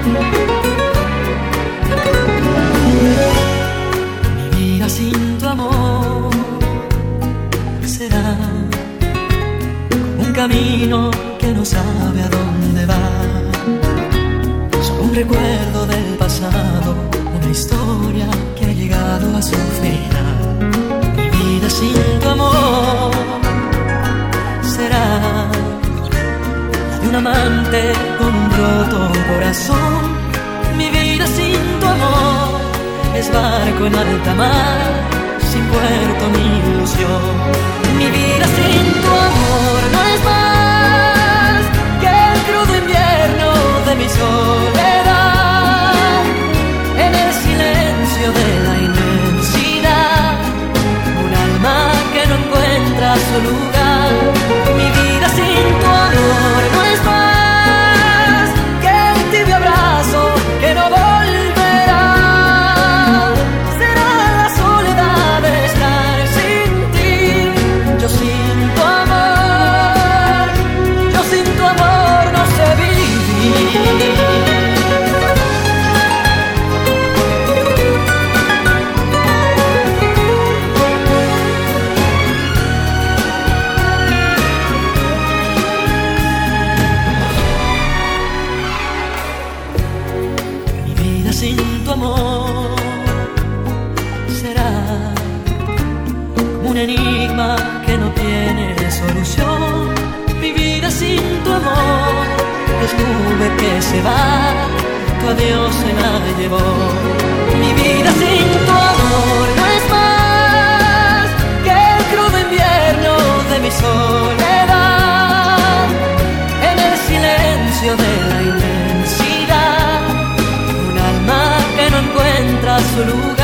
Mi vida sin tu amor será un camino que no sabe a dónde va. Solo un recuerdo del pasado, una historia que ha llegado a su final. Mi vida sin tu amor será la de un amante con un roto corazón. Mi vida sin tu amor es barco en alta mar, sin puerto ni ilusión. Mi vida sin tu amor no es más que el crudo invierno de mi soledad. En el silencio de la inmensidad, un alma que no encuentra su lugar. Mi vida sin tu amor no es más que un tibio abrazo que no volverá. Será la soledad de estar sin ti. Yo sin tu amor no sé vivir. Sin tu amor será un enigma que no tiene solución. Mi vida sin tu amor es nube que se va, tu adiós se la llevó. Mi vida sin tu amor no es más que el crudo invierno de mi soledad. En el silencio de la inmensidad, su lugar.